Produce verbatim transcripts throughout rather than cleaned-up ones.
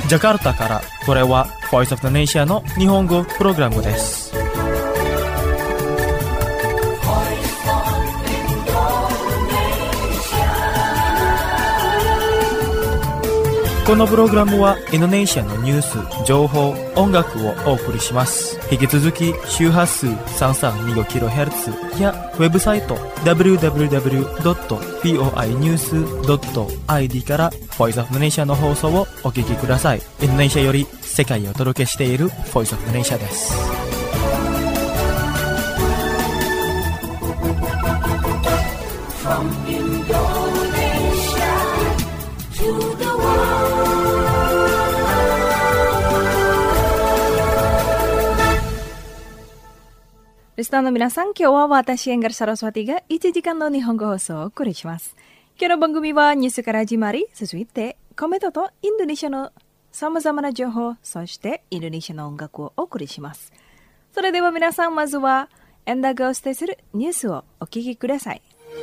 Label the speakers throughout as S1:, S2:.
S1: ジャカルタから、これは Voice of the Nation の日本語プログラムです。このプログラムはインドネシアのニュース、情報、音楽をお送りします。引き続き周波数 さんさんにごキロヘルツ やウェブサイト ダブリューダブリューダブリュードットボイニュースドットアイディー から Voice of the Nation の放送をお聞きください。インドネシアより世界をお届けしている Voice of the Nation です。From Indonesia to the world.
S2: リスナーの皆さん、今日は私エンガルサロスワティがいちじかんの日本語放送をお送りします。今日の番組はニュースから始まり、続いてコメントとインドネシアのさまざまな情報、そしてインドネシアの音楽をお送りします。それでは皆さん、まずはエンダーがお伝えするニュースをお聞きください。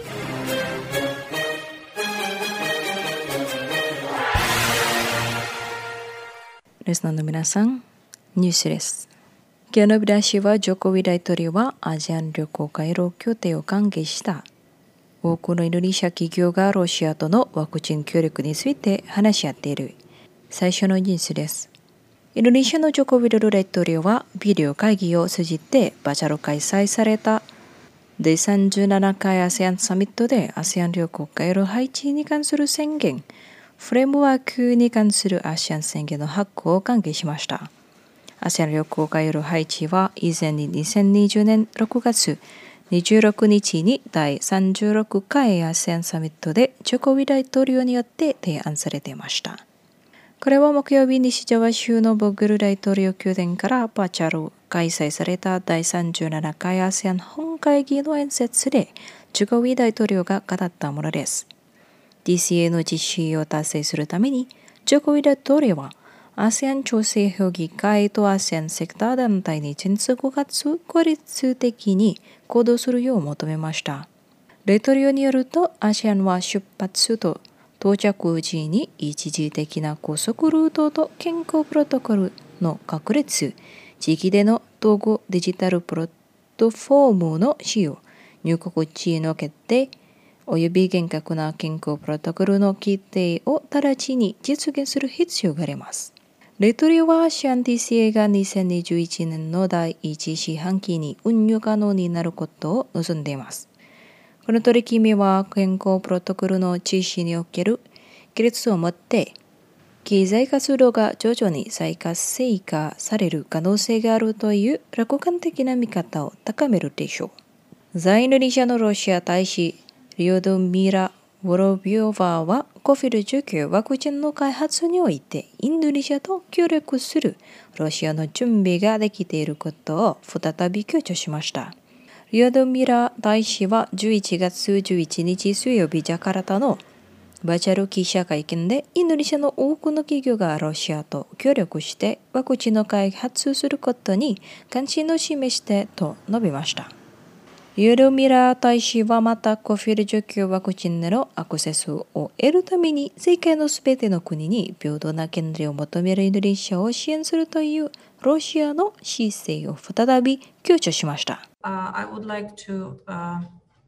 S2: リスナーの皆さん、ニュースです。今日の見出しは、ジョコビ大統領はアジアン旅行回廊協定を歓迎した。多くのインドネシア企業がロシアとのワクチン協力について話し合っている。最初のニュースです。インドネシアのジョコビドル大統領はビデオ会議を通じてバチャロ開催されただいさんじゅうななかい アセアン サミットでアセアン旅行回廊配置に関する宣言、フレームワークに関するアセアン宣言の発行を歓迎しました。アセアン旅行回廊配置は以前ににせんにじゅうねんろくがつにじゅうろくにちにだいさんじゅうろっかい アセアン サミットでジョコビ大統領によって提案されていました。これは木曜日、西ジャワ州のボグル大統領宮殿からバチャロ開催されただいさんじゅうななかい アセアン 本会議の演説でジョコビ大統領が語ったものです。ディーシーエー の実施を達成するためにジョコビ大統領はアセアン調整評議会とアセアンセクター団体に全速かつ効率的に行動するよう求めました。大統領によると、アセアンは出発と到着時に一時的な高速ルートと健康プロトコルの確立、地域での統合デジタルプロットフォームの使用、入国地の決定、および厳格な健康プロトコルの規定を直ちに実現する必要があります。大統領はアセアン ディーシーエー がにせんにじゅういちねんのだいいち四半期に運用可能になることを望んでいます。この取り決めは健康プロトコルの実施における規律をもって経済活動が徐々に再活性化される可能性があるという楽観的な見方を高めるでしょう。在インドネシアのロシア大使リオドミラ・ウォロビョーバーはコビドじゅうきゅう ワクチンの開発においてインドネシアと協力するロシアの準備ができていることを再び強調しました。リオドミラ大使はじゅういちがつじゅういちにち水曜日ジャカルタのバーチャル記者会見でインドネシアの多くの企業がロシアと協力してワクチンの開発することに関心を示してと述べました。リオドミラ大使はまたコビドじゅうきゅう ワクチンへのアクセスを得るために世界のすべての国に平等な権利を求めるインドネシアを支援するというロシアの姿勢を再び強調しました。
S3: Uh, I would like to、uh,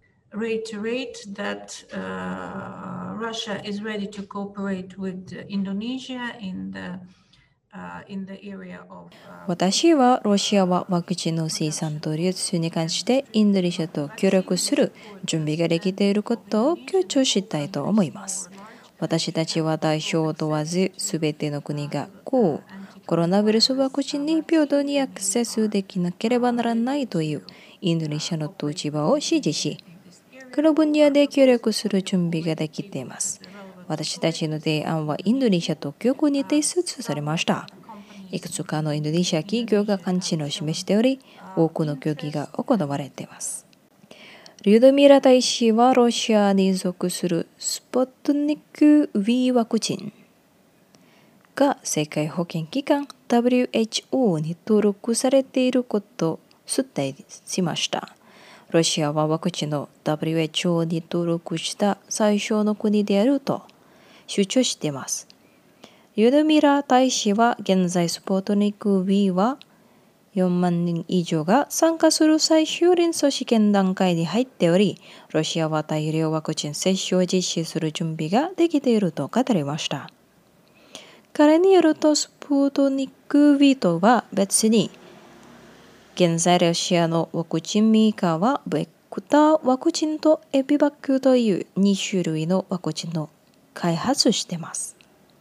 S3: reiterate that、uh, Russia is ready to cooperate with Indonesia in the
S2: 私はロシアはワクチンの生産と流通に関してインドネシアと協力する準備ができていることを強調したいと思います。私たちは代表を問わずすべての国がこうコロナウイルスワクチンに平等にアクセスできなければならないというインドネシアの立場を支持し、この分野で協力する準備ができています。私たちの提案はインドネシア当局に提出されました。いくつかのインドネシア企業が関心を示しており、多くの協議が行われています。リュドミラ大使はロシアに属するスポットニック V ワクチンが世界保健機関 ダブリューエイチオー に登録されていることを推定しました。ロシアはワクチンの ダブリューエイチオー に登録した最初の国であると主張しています。 ユドミラ大使は現在スポートニク V はよんまんにん以上が参加する最終臨床試験段階に入っており、ロシアは大量ワクチン接種を実施する準備ができていると語りました。彼によるとスプートニク V とは別に、現在ロシアのワクチンメーカーはベクターワクチンとエピバックというに種類のワクチンを開発しています。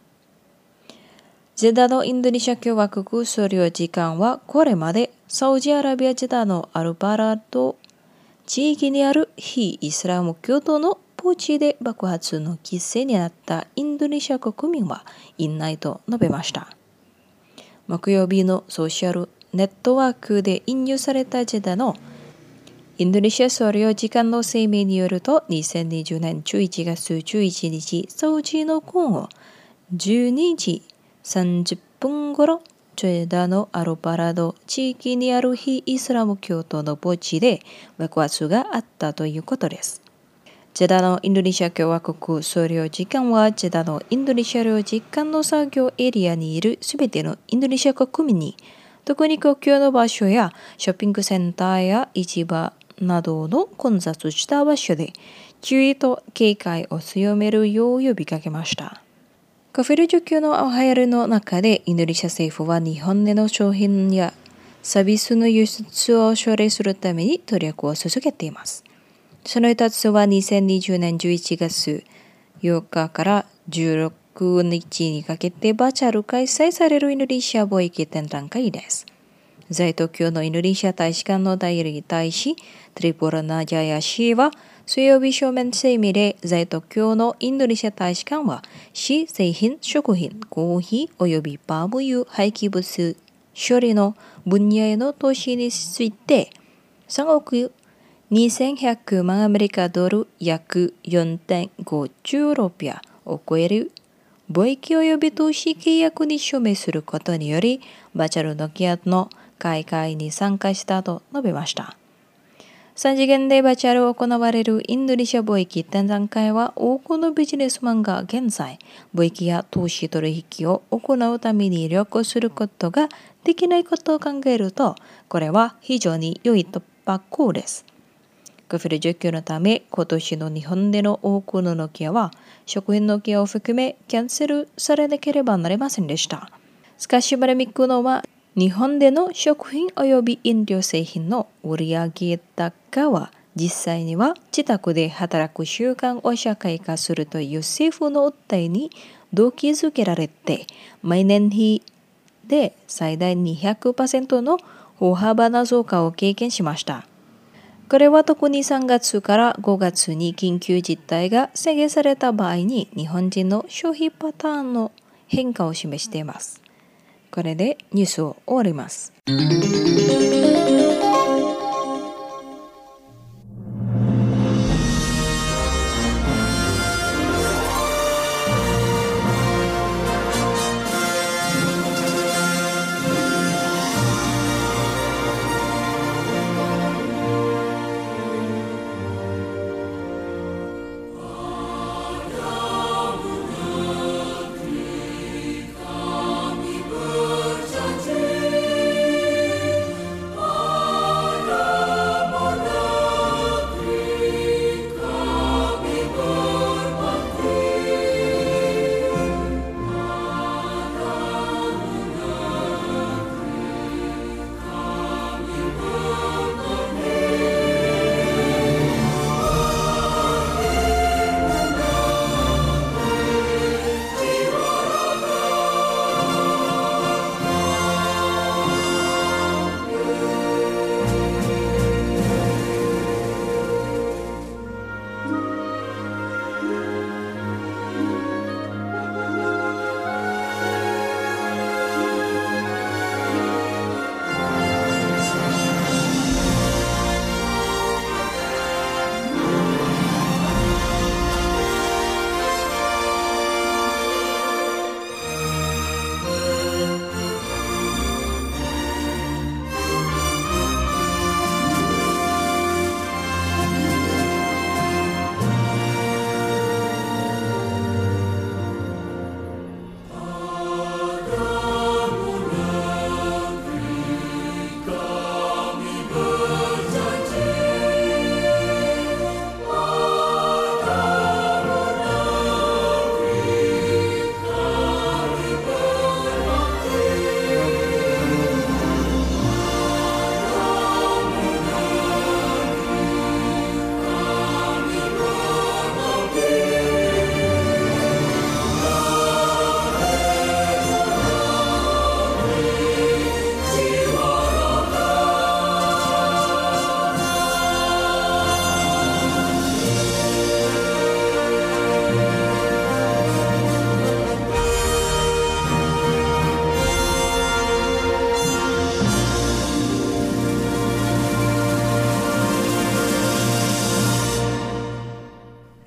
S2: ジェダのインドネシア共和国総領事館はこれまでサウジアラビアジェダのアルバラド地域にある非イスラム教徒のポーチで爆発の犠牲になったインドネシア国民はいないと述べました。木曜日のソーシャルネットワークで引用されたジェダのインドネシア総領事館の声明によると、にせんにじゅうねんじゅういちがつじゅういちにち、サウジの午後じゅうにじさんじゅっぷん頃、ジェダのアルバラド地域にある非イスラム教徒の墓地で爆発があったということです。ジェダのインドネシア共和国総領事館は、ジェダのインドネシア領事館の作業エリアにいるすべてのインドネシア国民に、特に公共の場所やショッピングセンターや市場などの混雑した場所で注意と警戒を強めるよう呼びかけました。コフィル需給の流行りの中で、インドネシア政府は日本での商品やサービスの輸出を奨励するために努力を続けています。その一つはにせんにじゅうねんじゅういちがつようかからじゅうろくにちにかけてバーチャル開催されるインドネシア貿易展覧会です。在東京のインドネシア大使館の代理大使トリポラナジャヤ氏は水曜日書面声明で、在東京のインドネシア大使館は紙製品、食品、コーヒー及びパーム油廃棄物処理の分野への投資についてさんおくにせんひゃくまんアメリカドル約 よんてんごちゅうろくを超える貿易及び投資契約に署名することにより、バーチャルノキアの開会に参加したと述べました。さん次元でバーチャルを行われるインドネシア貿易展覧会は、多くのビジネスマンが現在、貿易や投資取引を行うために旅行することができないことを考えると、これは非常に良い突破口です。コフィル需給のため、今年の日本での多くのノキアは、食品ノキアを含めキャンセルされなければなりませんでした。しかし、バレミックのは、日本での食品及び飲料製品の売上高は、実際には自宅で働く習慣を社会化するという政府の訴えに動機づけられて、毎年比で最大 にひゃくパーセント の大幅な増加を経験しました。これは特にさんがつからごがつに緊急事態が宣言された場合に日本人の消費パターンの変化を示しています。これでニュースを終わります。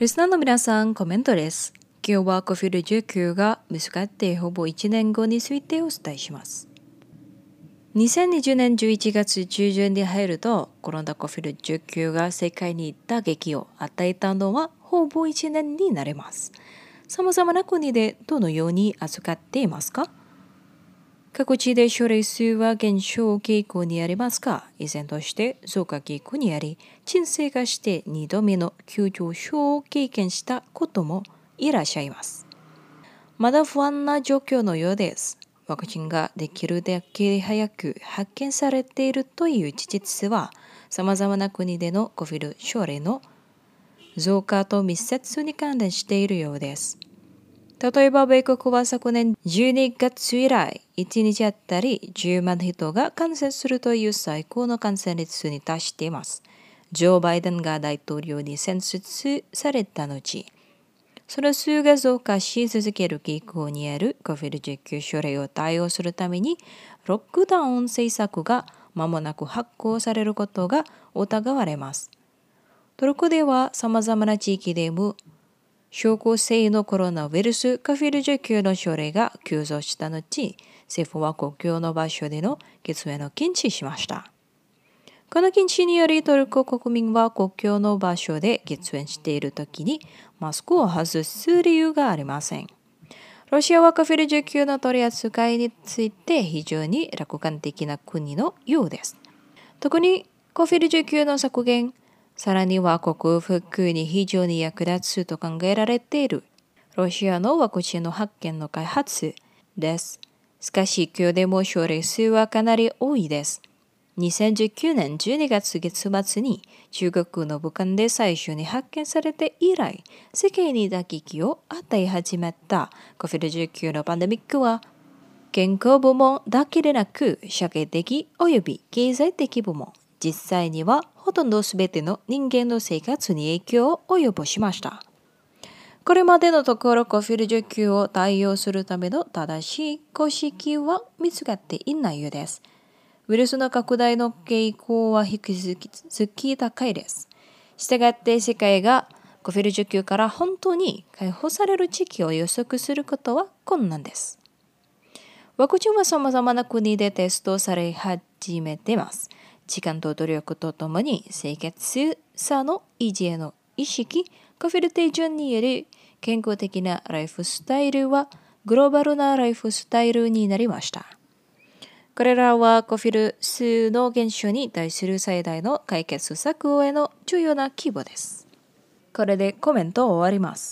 S2: リスナーの皆さん、コメントです。今日は コービッドじゅうきゅう が見つかってほぼいちねんごについてお伝えします。にせんにじゅうねんじゅういちがつ中旬に入ると、コロナ コービッドじゅうきゅう が世界に打撃を与えたのはほぼいちねんになります。さまざまな国でどのように扱っていますか？各地で症例数は減少傾向にありますが、依然として増加傾向にあり、沈静化してにどめの急上昇を経験したこともいらっしゃいます。まだ不安な状況のようです。ワクチンができるだけ早く発見されているという事実は、さまざまな国での コービッド 症例の増加と密接に関連しているようです。例えば、米国は昨年じゅうにがつ以来、いちにちあたりじゅうまん人が感染するという最高の感染率に達しています。ジョー・バイデンが大統領に選出された後、その数が増加し続ける傾向にある コービッドじゅうきゅう 症例を対応するために、ロックダウン政策が間もなく発行されることが疑われます。トルコではさまざまな地域でも、小康性のコロナウイルス コービッドじゅうきゅう の症例が急増した後、政府は公共の場所での喫煙を禁止しました。この禁止によりトルコ国民は公共の場所で喫煙しているときにマスクを外す理由がありません。ロシアは コービッドじゅうきゅう の取り扱いについて非常に楽観的な国のようです。特に コービッドじゅうきゅう の削減、さらには克服に非常に役立つと考えられているロシアのワクチンの発見の開発です。しかし今日でも症例数はかなり多いです。にせんじゅうきゅうねんじゅうにがつ月末に中国の武漢で最初に発見されて以来、世界に打撃を与え始めた コービッドじゅうきゅう のパンデミックは、健康部門だけでなく社会的及び経済的部門、実際にはほとんどすべての人間の生活に影響を及ぼしました。これまでのところ コービッドじゅうきゅう を対応するための正しい公式は見つかっていないようです。ウイルスの拡大の傾向は引き続き高いです。したがって世界が コービッドじゅうきゅう から本当に解放される時期を予測することは困難です。ワクチンはさまざまな国でテストされ始めています。時間と努力とともに清潔さの維持への意識、コービッド手順による健康的なライフスタイルはグローバルなライフスタイルになりました。これらは コービッド 数の減少に対する最大の解決策への重要な規模です。これでコメントを終わります。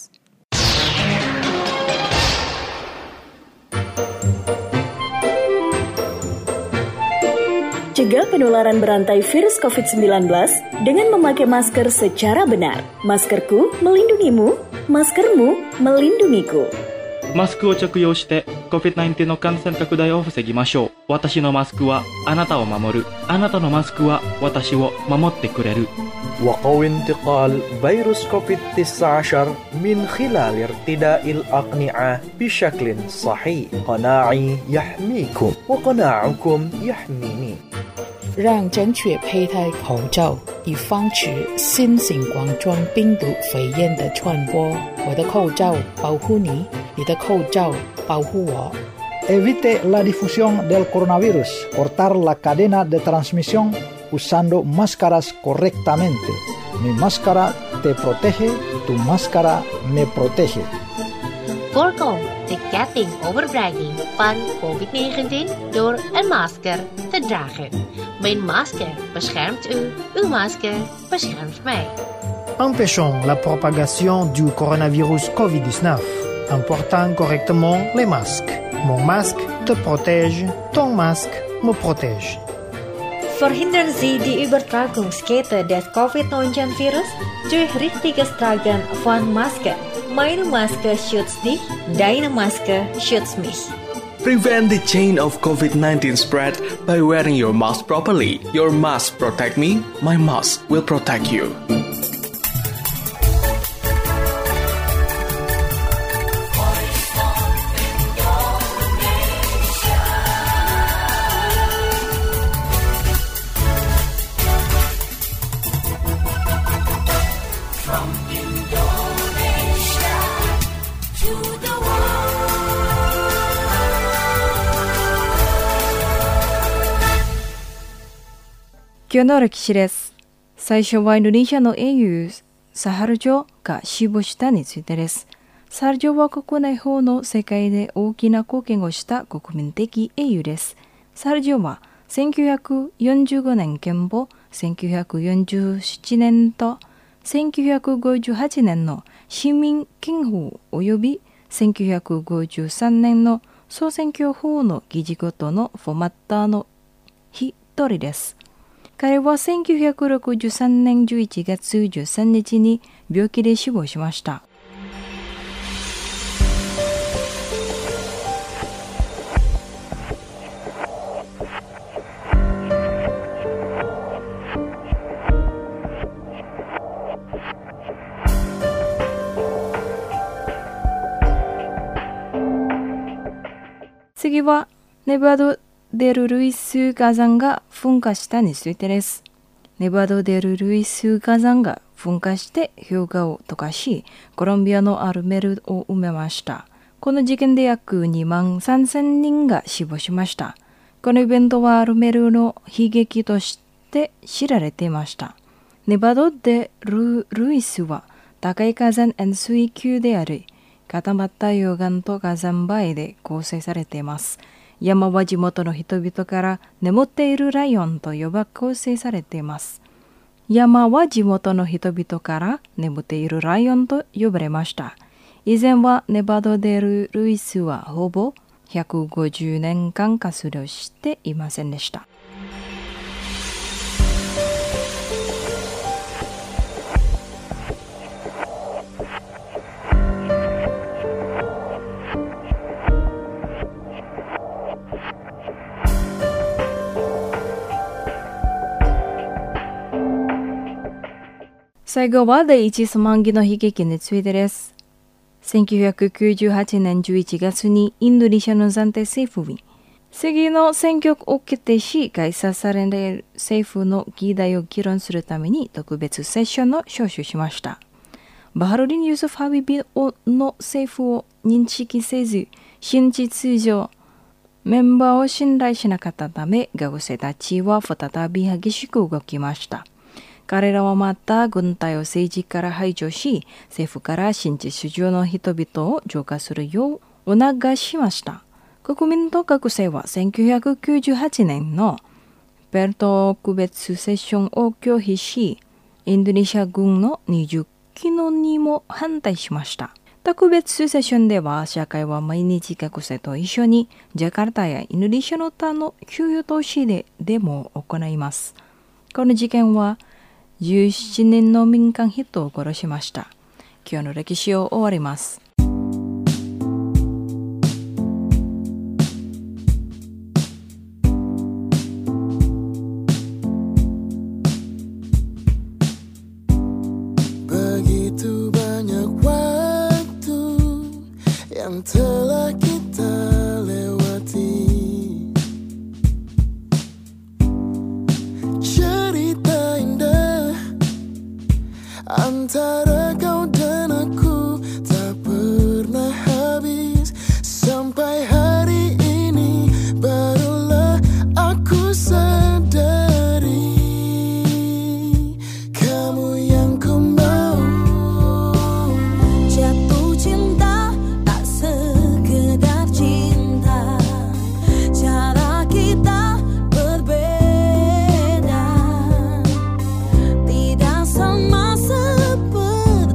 S4: Cegah penularan berantai virus covid sembilan belas dengan memakai masker secara benar. Maskerku melindungimu, maskermu melindungiku.
S1: マスクを着用して コービッドじゅうきゅう の感染拡大を防ぎましょう。私のマスクはあなたを守る。あなたのマスクは私を守ってくれる。
S5: وقو انتقال فيروس كوفيد تسعة عشر من خلال ارتداء الأقنعة بشكل صحيح. قناعي يحميكم وقناعكم يحميني.
S6: 让正确佩戴口罩，以防止新型冠状病毒肺炎的传播。我的口罩保护你，你的口罩保护我。
S7: Evite la difusión del coronavirus. Cortar la cadena de transmisión usando máscaras correctamente. Mi máscara te protege, tu máscara me protege.
S8: Voorkom de ketting overbrenging van covid negentien door een masker te dragen. Mijn masker beschermt u, uw masker beschermt mij.
S9: Empêchons la propagation du coronavirus covid dix-neuf en portant correctement les masques. Mon masque te protège, ton masque me protège.
S10: Verhindern Sie die Übertragungskette des covid neunzehn virus durch richtiges Tragen von Maske. Meine Maske schützt dich, deine Maske schützt mich.
S11: Prevent the chain of covid nineteen spread by wearing your mask properly. Your mask protect me, my mask will protect you.
S12: From Indonesia.
S2: 今日の歴史です。最初はインドネシアの英雄サハルジョが死亡したについてです。サハルジョは国内法の世界で大きな貢献をした国民的英雄です。サハルジョはせんきゅうひゃくよんじゅうごねん憲法、せんきゅうひゃくよんじゅうななねんとせんきゅうひゃくごじゅうはちねんの市民権法及びせんきゅうひゃくごじゅうさんねんの総選挙法の議事ごとのフォーマッターの一人です。彼はせんきゅうひゃくろくじゅうさんねんじゅういちがつじゅうさんにちに病気で死亡しました。次はネバド・デル・ルイス火山が噴火したについてです。ネバド・デル・ルイス火山が噴火して氷河を溶かし、コロンビアのアルメルを埋めました。この事件で約にまんさんぜんにんが死亡しました。このイベントはアルメルの悲劇として知られていました。ネバド・デル・ルイスは高い火山円錐級であり、固まった溶岩と火山灰で構成されています。山は地元の人々から眠っているライオンと呼ば構成されています。山は地元の人々から眠っているライオンと呼ばれました。以前はネバド・デル・ルイスはほぼひゃくごじゅうねんかん活動していませんでした。最後は第一スマンギの悲劇についてです。せんきゅうひゃくきゅうじゅうはちねんじゅういちがつにインドネシアの暫定政府に次の選挙を決定し開催される政府の議題を議論するために特別セッションを招集しました。バハルディン・ユスフ・ハビビの政府を認識せず、真実上メンバーを信頼しなかったため、学生たちは再び激しく動きました。彼らはまた軍隊を政治から排除し、政府から真実上の人々を浄化するよう促しました。国民と学生はせんきゅうひゃくきゅうじゅうはちねんのベルト特別セッションを拒否し、インドネシア軍のにじゅっきのにも反対しました。特別セッションでは社会は毎日学生と一緒にジャカルタやインドネシアの他の給与都市でデモを行います。この事件はじゅうななにんの民間人を殺しました。今日の歴史を終わります。
S12: Begitu banyak waktu yang telah kita lewati, cerita indah antara kau dan aku tak pernah habis. Sampai hari ini barulah aku sadari kamu yang ku mau. Jatuh cinta tak sekedar cinta, cara kita berbeda, tidak sama seperti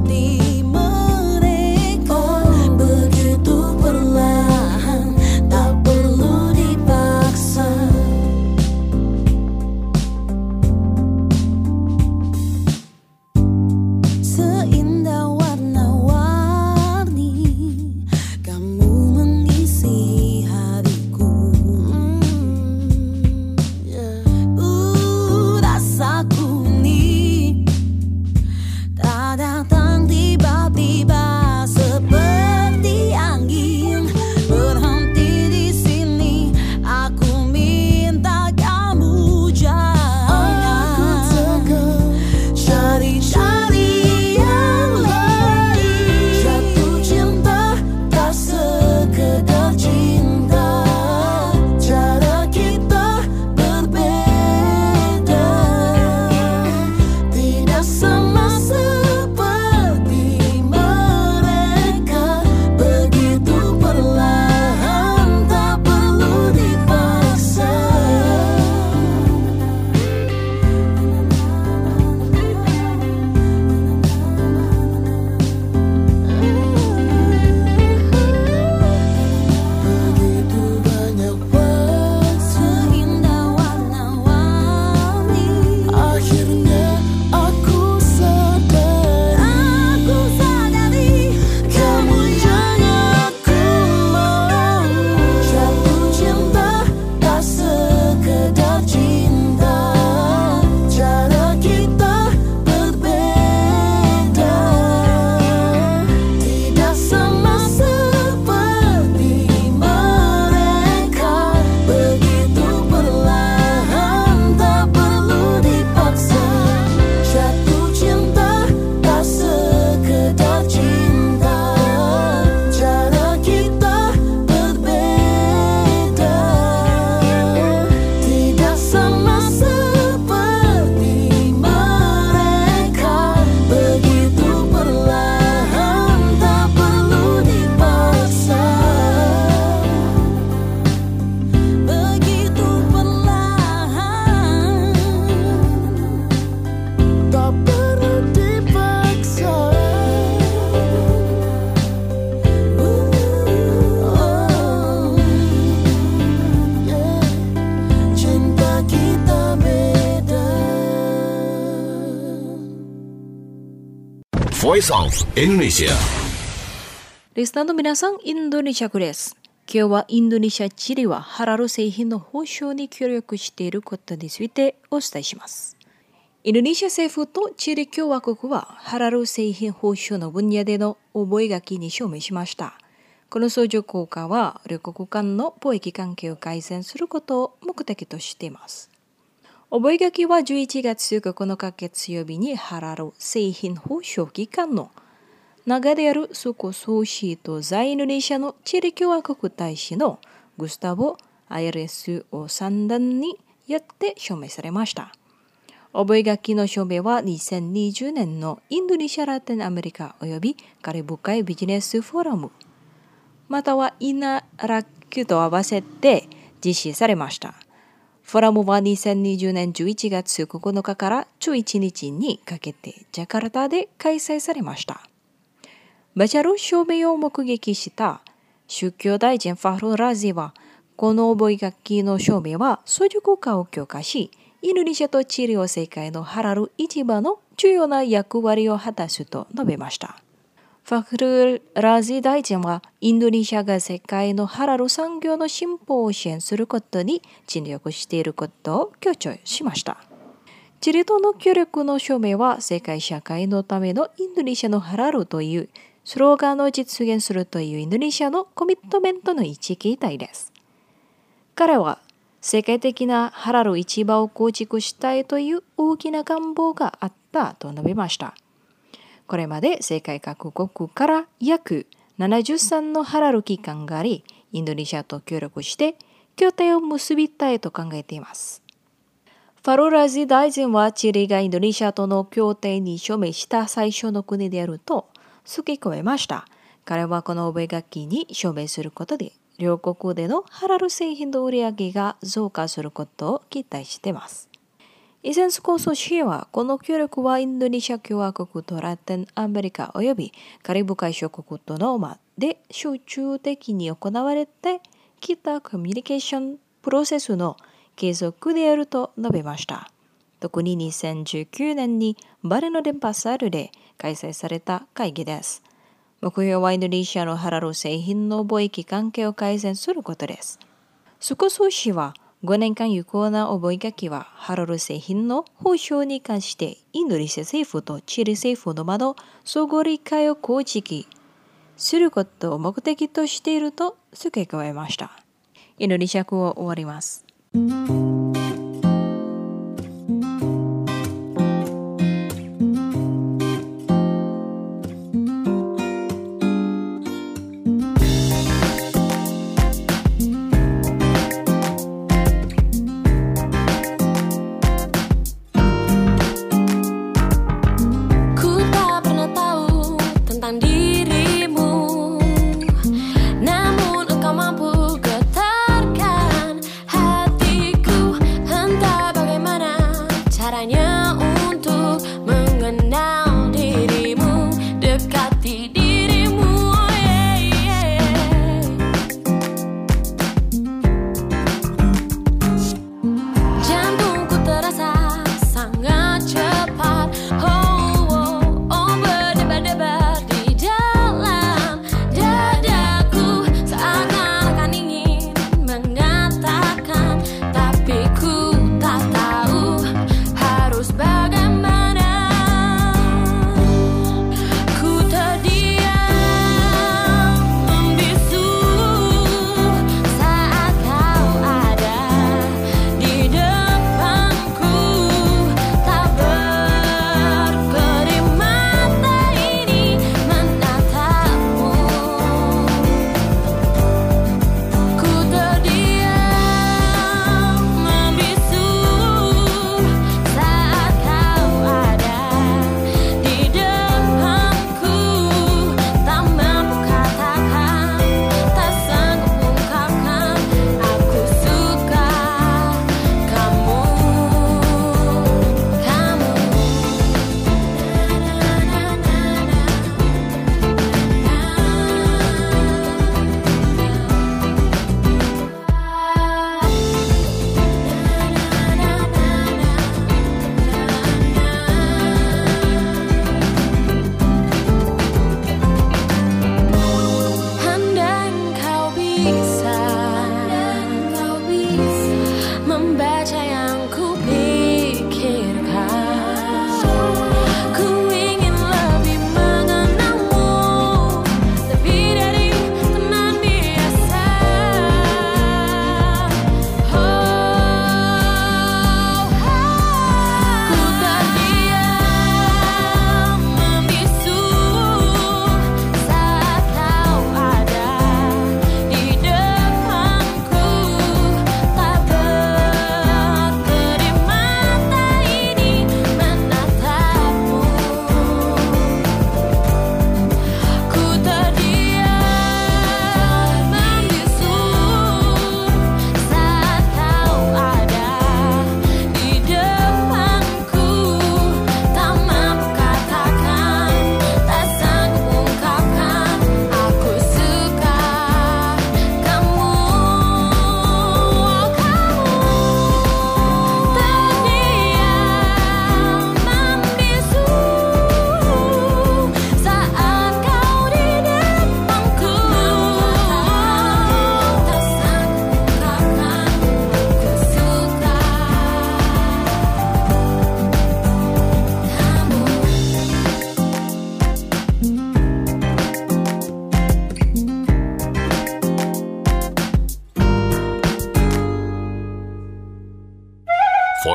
S12: tak perlu dipaksa. Oh, yeah. Cinta kita beda.
S13: Voice of Indonesia.
S2: リスナーの皆さん、インドネシア語です。今日はインドネシアチリはハラル製品の保障に協力していることについてお伝えします。インドネシア政府とチリ共和国はハラル製品保障の分野での覚書に署名しました。この相乗効果は両国間の貿易関係を改善することを目的としています。覚書はじゅういちがつここのか月曜日にハラル製品保障機関の長であるスコソーシーと在インドネシアのチリ共和国大使のグスタボ・アイレスオ三段によって署名されました。覚書の署名はにせんにじゅうねんのインドネシア・ラテンアメリカおよびカリブ海ビジネスフォーラム、またはイナラッキュと合わせて実施されました。フォーラムはにせんにじゅうねんじゅういちがつここのかからじゅういちにちにかけてジャカルタで開催されました。バチャル署名を目撃した宗教大臣ファフル・ラジは、この覚書の署名は相乗効果を強化し、インドネシアとチリを世界のハラル市場の重要な役割を果たすと述べました。ファフル・ラジ大臣は、インドネシアが世界のハラル産業の進歩を支援することに尽力していることを強調しました。チリとの協力の署名は、世界社会のためのインドネシアのハラルというスローガンを実現するというインドネシアのコミットメントの一義体です。彼は世界的なハラル市場を構築したいという大きな願望があったと述べました。これまで世界各国から約ななじゅうさんのハラル機関があり、インドネシアと協力して協定を結びたいと考えています。ファルラジ大臣はチリがインドネシアとの協定に署名した最初の国であると付け加えました。彼はこの覚書に署名することで、両国でのハラル製品の売り上げが増加することを期待しています。以前スコソ氏は、この協力はインドネシア共和国とラテンアメリカおよびカリブ海諸国との間で集中的に行われてきたコミュニケーションプロセスの継続であると述べました。特ににせんじゅうきゅうねんにバレの電波サルで開催された会議です。目標はインドネシアのハラル製品の貿易関係を改善することです。スコソ氏はごねんかん有効な覚書はハラル製品の保障に関してインドネシア政府とチリ政府の間の相互理解を構築することを目的としていると付け加えました。インドネシア語を終わります。
S12: Namun engkau mampu getarkan hatiku.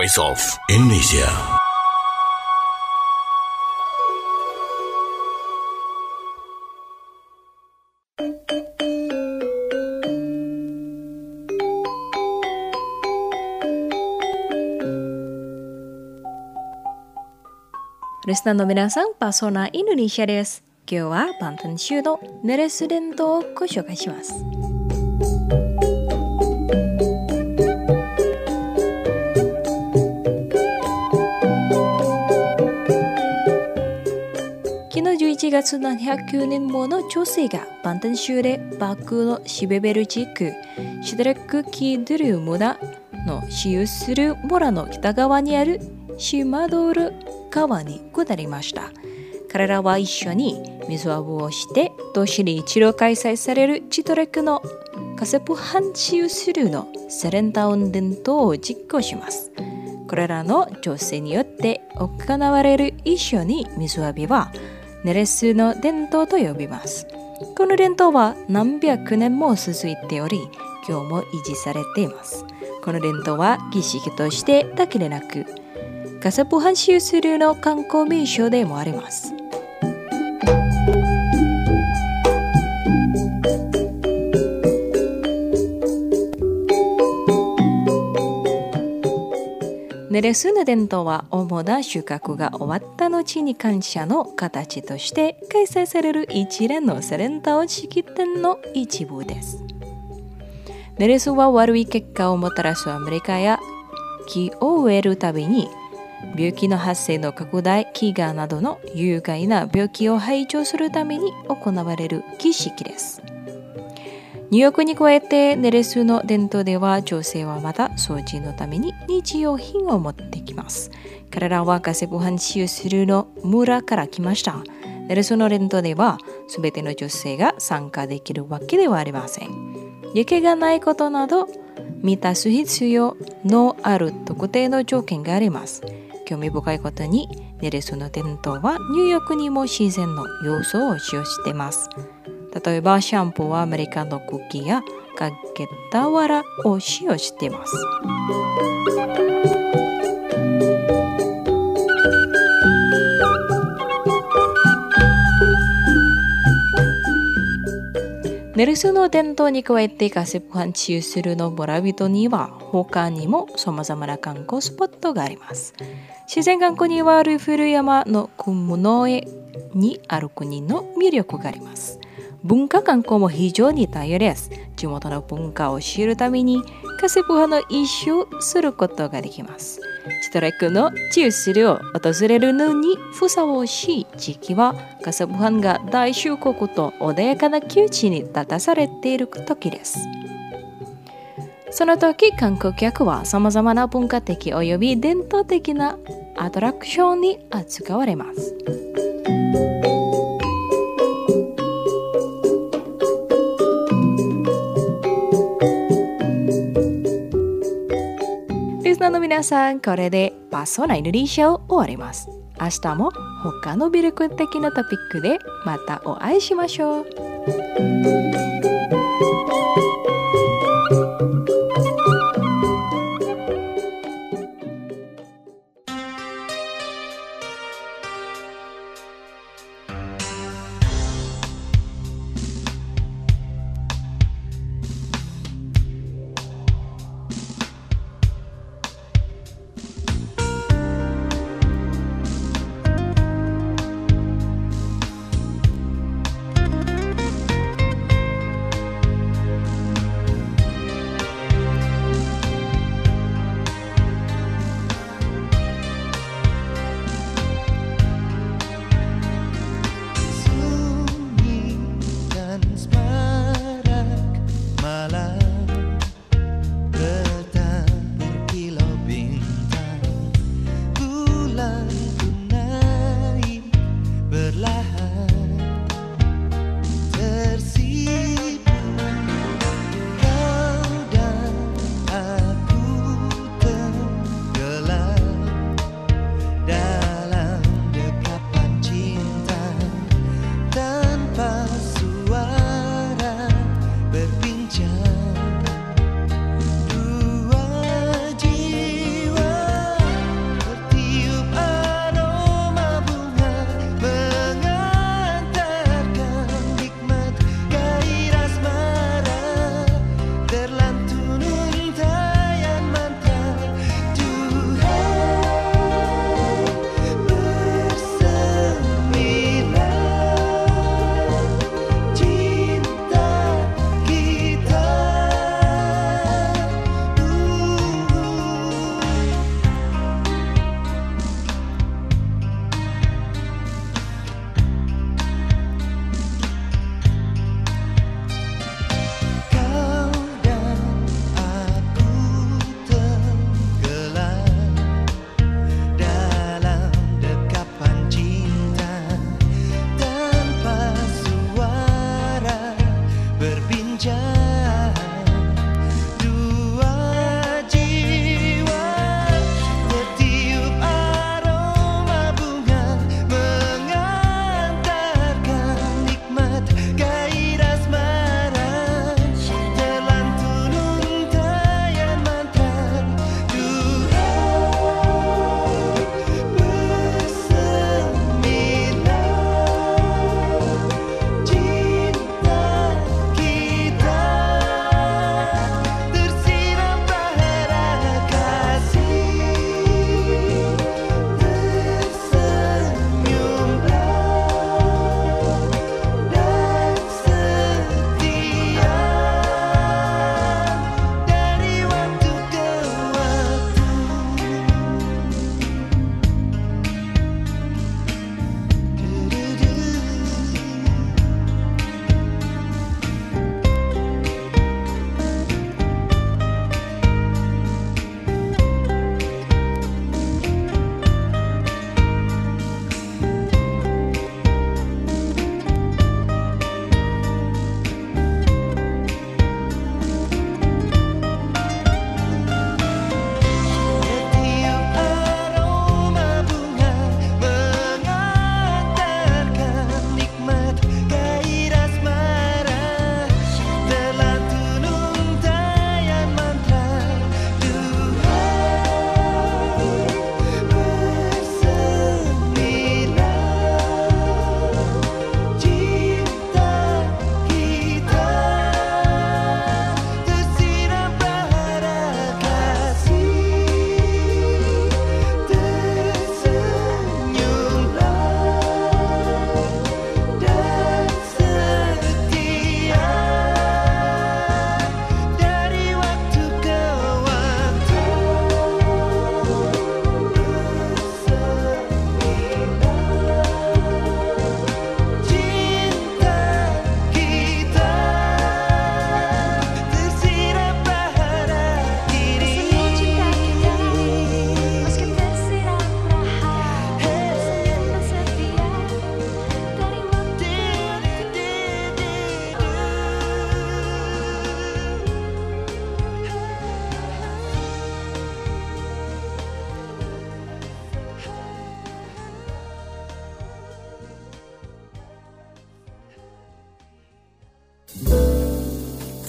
S13: Voice of Indonesia.
S2: Listenerの皆さん、パーソナインドネシアです。今日はバンタン州のネレス伝統をご紹介します。昨日じゅういちがつななひゃくきゅうねんもの女性がバンタン州でバックのシベベル地区シドレックキードゥルー村の私有する村の北側にあるシマドール川に下りました。彼らは一緒に水浴びをして年に一度開催されるチトレクのカセプハンシウスルのセレンタウン伝統を実行します。これらの女性によって行われる一緒に水浴びはネレスの伝統と呼びます。この伝統は何百年も続いており、今日も維持されています。この伝統は儀式としてだけでなく、カセプハンシウスルの観光名所でもあります。ネレスの伝統は主な収穫が終わった後に感謝の形として開催される一連のセレンタウン式典の一部です。ネレスは悪い結果をもたらすアメリカや木を植えるたびに病気の発生の拡大、飢餓などの有害な病気を排除するために行われる儀式です。入浴に加えてネレスの伝統では女性はまた掃除のために日用品を持ってきます。彼らはカセプハンシウスルの村から来ました。ネレスの伝統では全ての女性が参加できるわけではありません。雪がないことなど満たす必要のある特定の条件があります。興味深いことにネレスの伝統は入浴にも自然の要素を使用しています。例えばシャンプーはアメリカの茎やかけたわらを使用しています。ネレスの伝統に加えてカセプハンシウスルの村人には他にも様々な観光スポットがあります。自然観光にはルフル山のクムノエにある国の魅力があります。文化観光も非常に多様です。地元の文化を知るためにカセプハの一周することができます。チトレクのチウスルを訪れるのにふさわしい時期はカセプハンが大収穫と穏やかな窮地に立たされている時です。その時観光客はさまざまな文化的および伝統的なアトラクションに扱われます。リスナーの皆さん、これでパーソナインドネシアを終わります。明日も他の魅力的なトピックでまたお会いしましょう。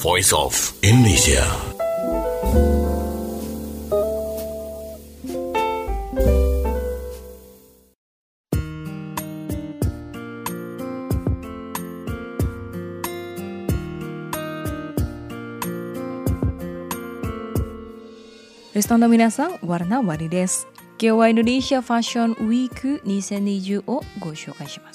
S13: Voice of Indonesia.
S2: Listenerの皆さん、warna-warniです。今日はインドネシアファッションウィークにせんにじゅうをご紹介します。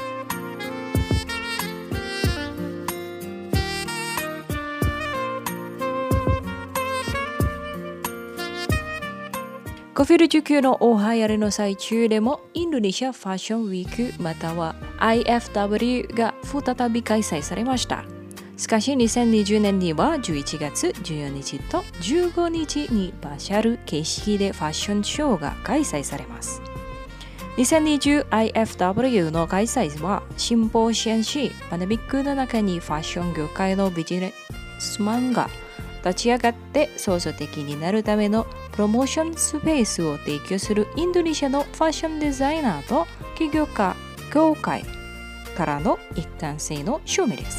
S2: コビドじゅうきゅう の大流行りの最中でもインドネシアファッションウィークまたは アイエフダブリュー が再び開催されました。しかしにせんにじゅうねんにはじゅういちがつじゅうよっかとじゅうごにちにバーチャル形式でファッションショーが開催されます。にせんにじゅう アイエフダブリュー の開催はシンポジアムし、パンデミックの中にファッション業界のビジネスマンが立ち上がって創造的になるためのプロモーションスペースを提供するインドネシアのファッションデザイナーと起業家協会からの一貫性の証明です。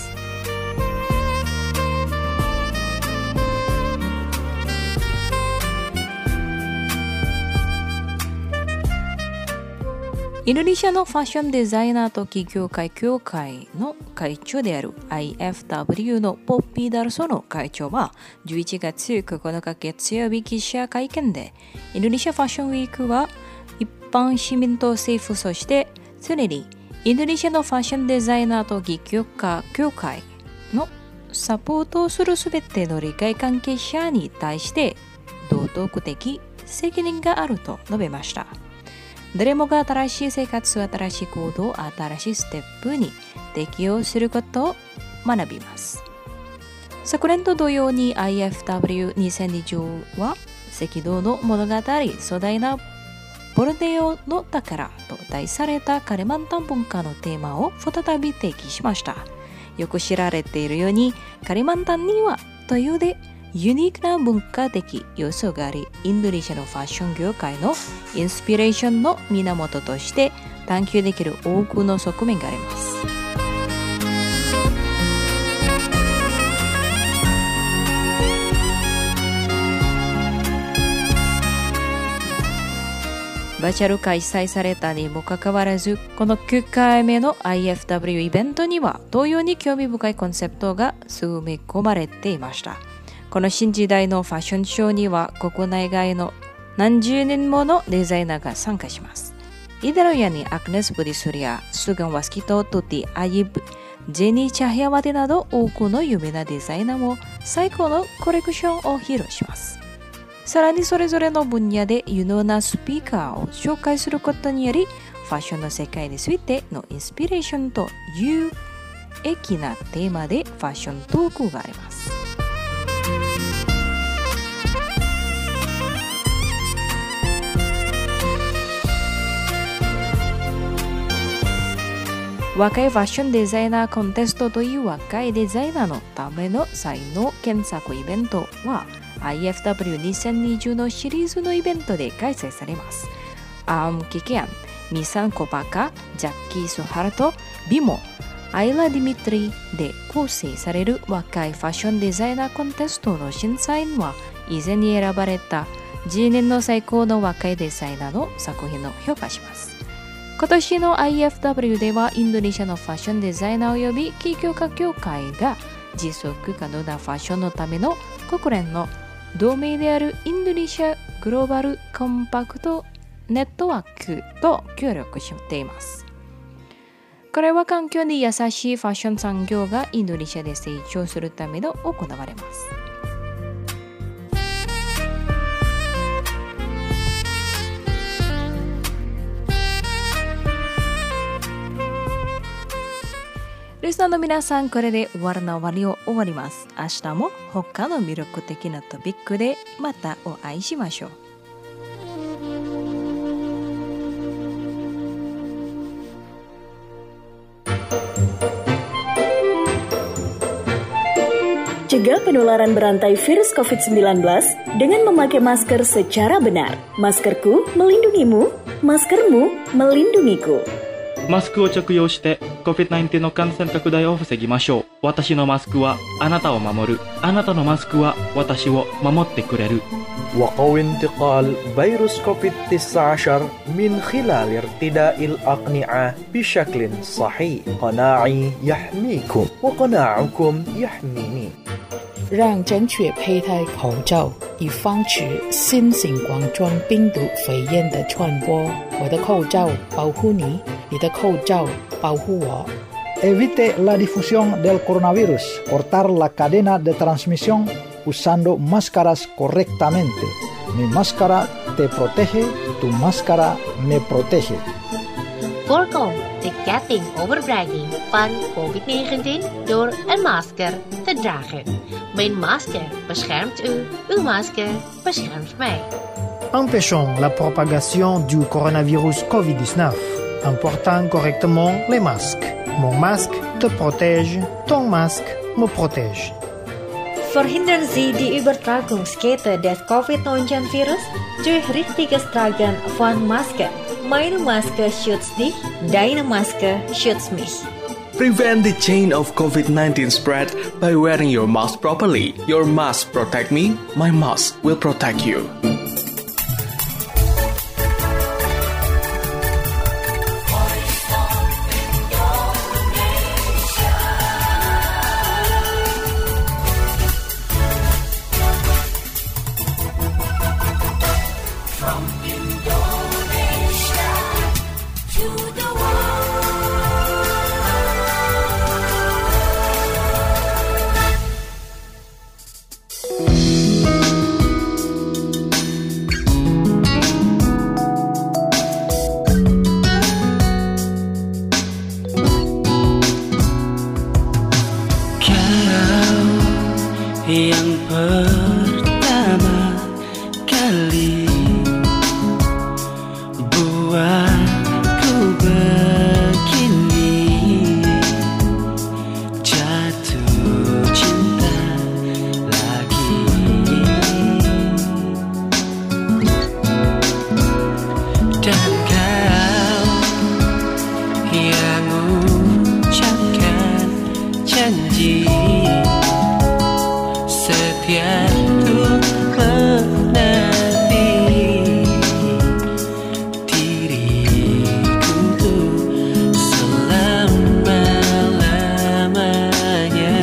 S2: インドネシアのファッションデザイナーと起業家協会の会長である アイエフダブリュー のポッピー・ダルソの会長はじゅういちがつここのか月曜日記者会見で、インドネシアファッションウィークは一般市民と政府、そして常にインドネシアのファッションデザイナーと起業家協会のサポートをするすべての利害関係者に対して道徳的責任があると述べました。誰もが新しい生活、新しい行動、新しいステップに適応することを学びます。昨年と同様に アイエフダブリューにせんにじゅう は赤道の物語、壮大なボルネオの宝と題されたカリマンタン文化のテーマを再び提起しました。よく知られているようにカリマンタンにはというでユニークな文化的要素があり、インドネシアのファッション業界のインスピレーションの源として探求できる多くの側面があります。バーチャル開催されたにもかかわらず、このきゅうかいめの アイエフダブリュー イベントには同様に興味深いコンセプトが詰め込まれていました。この新時代のファッションショーには国内外の何十人ものデザイナーが参加します。イデロヤにアクネス・ブディスリア、スガン・ワスキト・トティ・アイブ、ジェニー・チャヒヤワテなど多くの有名なデザイナーも最高のコレクションを披露します。さらにそれぞれの分野で有能なスピーカーを紹介することにより、ファッションの世界についてのインスピレーションと有益なテーマでファッショントークがあります。若いファッションデザイナーコンテストという若いデザイナーのための才能検索イベントは アイエフダブリューにせんにじゅう のシリーズのイベントで開催されます。アーム・キケアン、ミサン・コパカ、ジャッキー・ソハルト、ビモ、アイラ・ディミトリで構成される若いファッションデザイナーコンテストの審査員は以前に選ばれたじゅうねんの最高の若いデザイナーの作品を評価します。今年の アイエフダブリュー ではインドネシアのファッションデザイナー及び起業家協会が持続可能なファッションのための国連の同盟であるインドネシアグローバルコンパクトネットワークと協力しています。これは環境に優しいファッション産業がインドネシアで成長するための行われます。リスナーの皆さん、これで終わるの終わりを終わります。明日も他の魅力的なトピックでまたお会いしましょう。
S4: Cegah penularan berantai virus covid sembilan belas dengan memakai masker secara benar. Maskerku melindungimu, maskermu melindungiku.
S1: マスクを着用して コビッドナインティーン の感染拡大を防ぎましょう。私のマスクはあなたを守る。あなたのマスクは私を守ってくれる。
S5: وقوي انتقال فيروس كوفيد تسعة عشر من خلال ارتداء الأقنعة بشكل صحيح. قناعي يحميكم وقناعكم يحميني.
S6: 让正确佩戴口罩，以防止新型冠状病毒肺炎的传播。我的口罩保护你，你的口罩保护我。
S7: Evite la difusión del coronavirus. Cortar la cadena de transmisión usando máscaras correctamente. Mi máscara te protege, tu máscara me protege.
S8: Voorkom de ketting overbrenging van covid negentien door een masker te dragen. Mijn masker beschermt u, uw masker beschermt mij.
S9: Empêchons la propagation du coronavirus covid dix-neuf en portant correctement les masques. Mon masque te protège, ton masque me protège.
S10: Verhindern Sie die Übertragungskette des covid neunzehn Virus durch richtiges Tragen von Maske. Meine Maske schützt dich, deine Maske schützt mich.
S11: Prevent the chain of covid nineteen spread by wearing your mask properly. Your mask protect me, my mask will protect you.
S14: Yang pertama kali buatku begini, jatuh cinta lagi. Dan kau yang ucapkan janji setia untuk menanti diriku tuh selama-lamanya.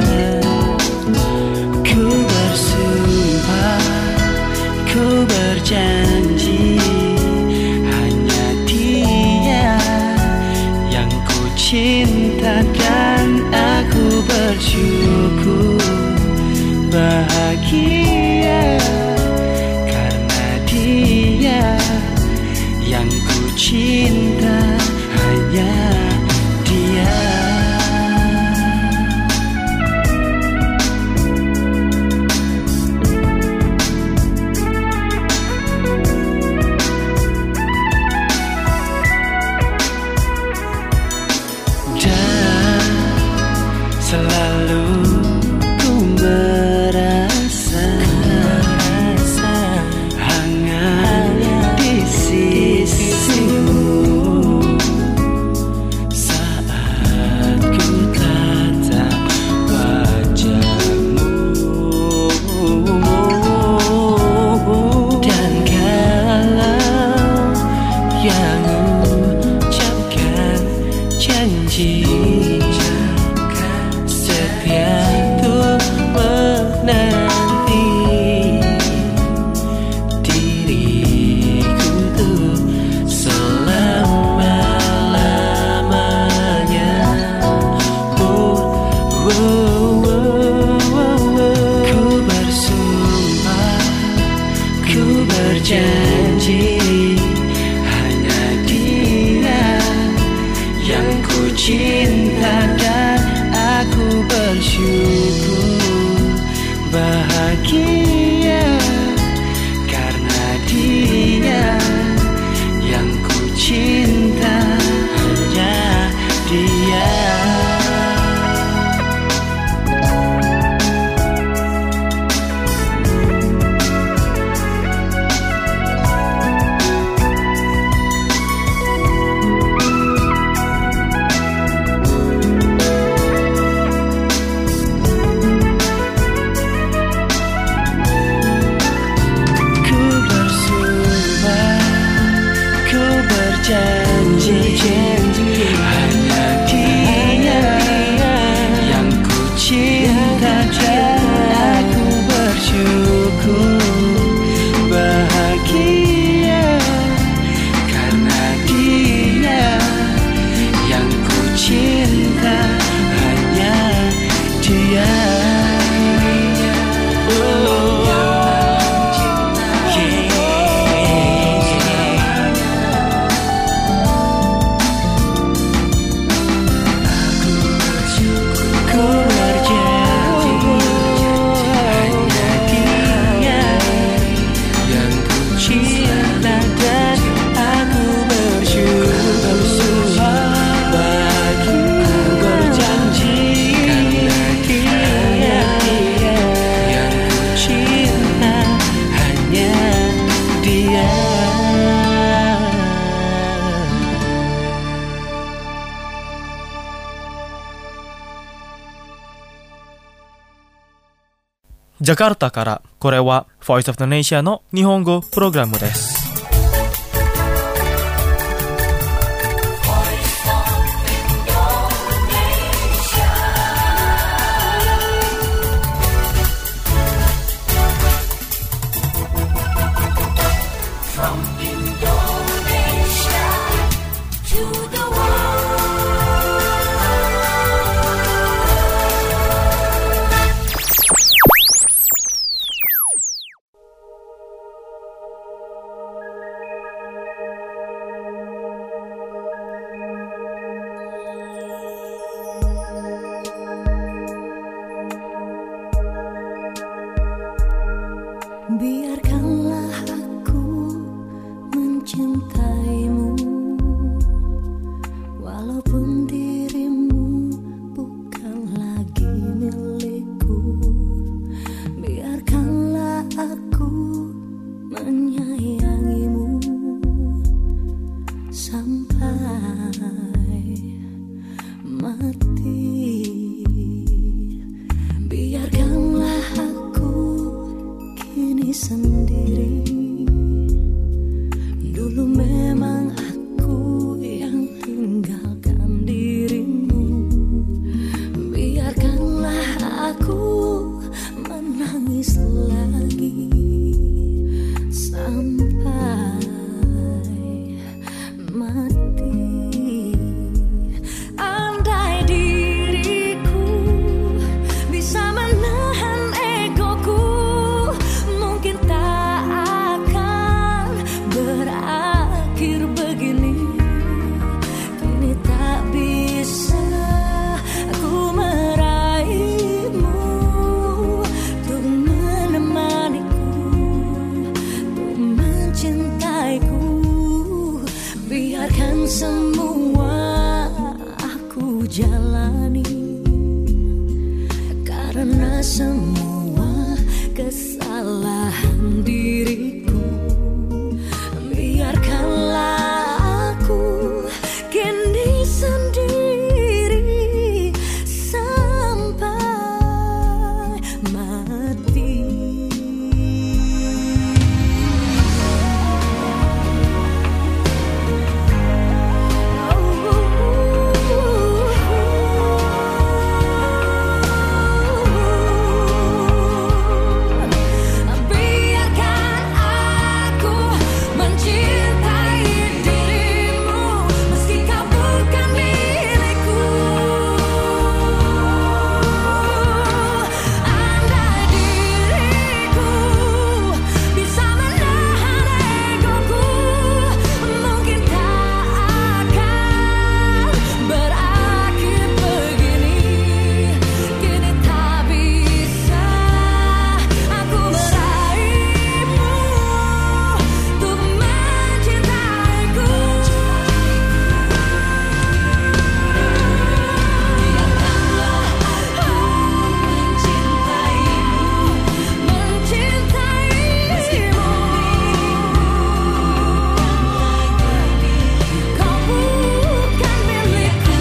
S14: Ku bersumpah, ku berjanji, hanya dia yang ku cinta dan aku bersyukur bahagia karena dia yang ku cinta, hanya dia. Dan selalu ku merasa hangat di sisimu saat ku tatap wajahmu. Dan kalau yang ucapkan janji setia untuk menanti diriku tuh selama-lamanya. Oh, oh, oh, oh, oh. Ku bersumpah, ku berjanji, hanya dia yang ku cinta dan aku bersyukur bahagia karena dia yang ku cinta, hanya dia.
S1: ジャカルタから、これは Voice of Indonesia の日本語プログラムです。
S12: Biarkanlah aku mencintaimu, walaupun dirimu bukan lagi milikku. Biarkanlah aku menyayangimu sampai mati. Biarkanlah aku kini sendiri. Dulu memang aku yang tinggalkan dirimu. Biarkanlah aku menangis lagi sampai mati. Andai diriku bisa menahan egoku, mungkin tak akan berakhir begini. Kini tak bisa aku meraihmu untuk menemaniku, untuk mencintaiku. Biarkan semua aku jalani, karena semua kesalahan diriku. Biarkanlah aku kini sendiri sampai mati. Biarkan aku mencintai dirimu meski kau bukan milikku. Andai diriku bisa menahan egoku, mungkin tak akan berakhir begini. Kini tak bisa aku meraihmu untuk mencintaiku. Biarkanlah aku mencintaimu, mencintaimu. Kau bukan milikku.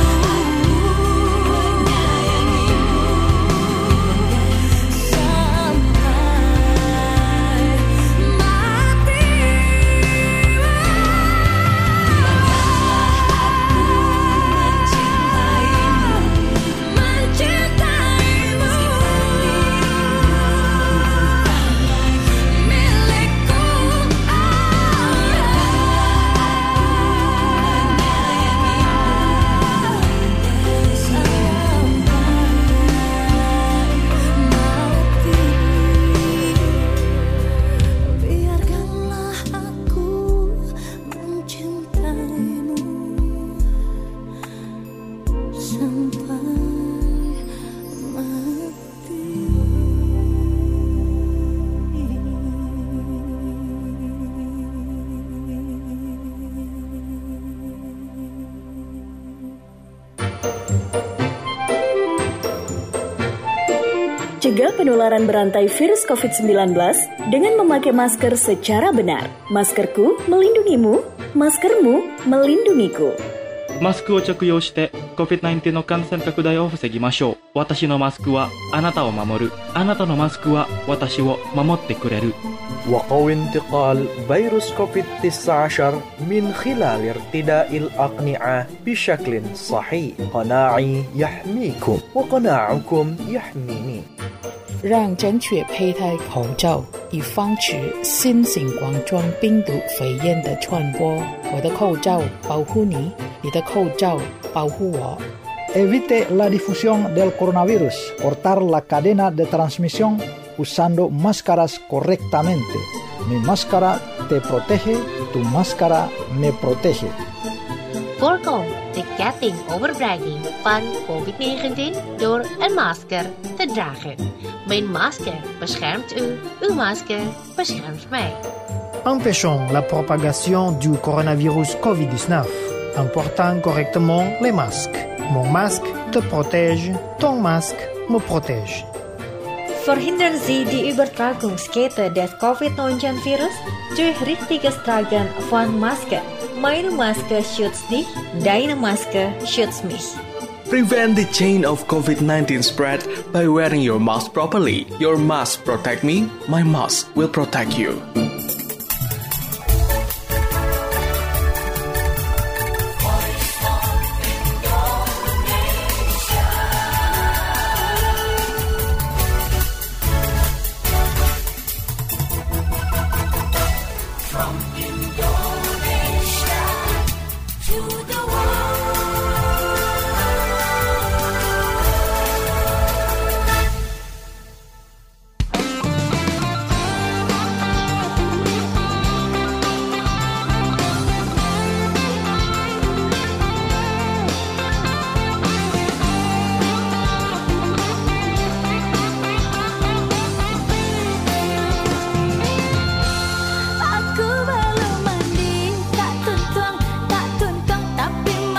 S12: Sampai mati. Mencintaimu, mencintaimu. Milikku. Biarkanlah aku mencintaimu sampai mati.
S4: Cegah penularan berantai virus covid sembilan belas dengan memakai masker secara benar. Maskerku melindungimu, maskermu melindungiku.
S1: マスクを着用して コビッドナインティーン の感染拡大を防ぎましょう。私のマスクはあなたを守る。あなたのマスクは私を守ってくれる。
S5: وقوي انتقال فيروس كوفيد تسعة عشر من خلال ارتداء الأقنعة بشكل صحيح. قناعي يحميكم وقناعكم يحميني.
S6: 让正确佩戴口罩，以防止新型冠状病毒肺炎的传播。我的口罩保护你，你的口罩保护我。
S7: Evite la difusión del coronavirus. Cortar la cadena de transmisión usando máscaras correctamente. Mi máscara te protege, tu máscara me protege.
S8: Voorkom de ketting overbrenging van covid negentien door een masker te dragen. Mijn masker beschermt u, uw masker beschermt mij.
S9: Empêchons la propagation du coronavirus covid dix-neuf en portant correctement les masques. Mon masque te protège, ton masque me protège.
S10: Verhindern Sie die Übertragungskette des covid neunzehn Virus durch richtiges Tragen von Maske. Meine Maske schützt dich, deine Maske schützt mich.
S11: Prevent the chain of covid nineteen spread by wearing your mask properly. Your mask protect me, my mask will protect you.
S12: Aku belum mandi, tak tuntung, tak tuntung, tapi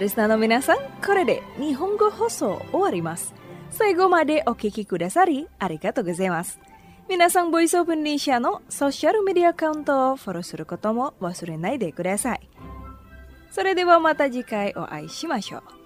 S2: リスナーの皆さん、これで日本語放送終わります。最後までお聞きくださりありがとうございます。皆さん、ボイスオブインドネシアのソーシャルメディアアカウントをフォローすることも忘れないでください。それではまた次回お会いしましょう。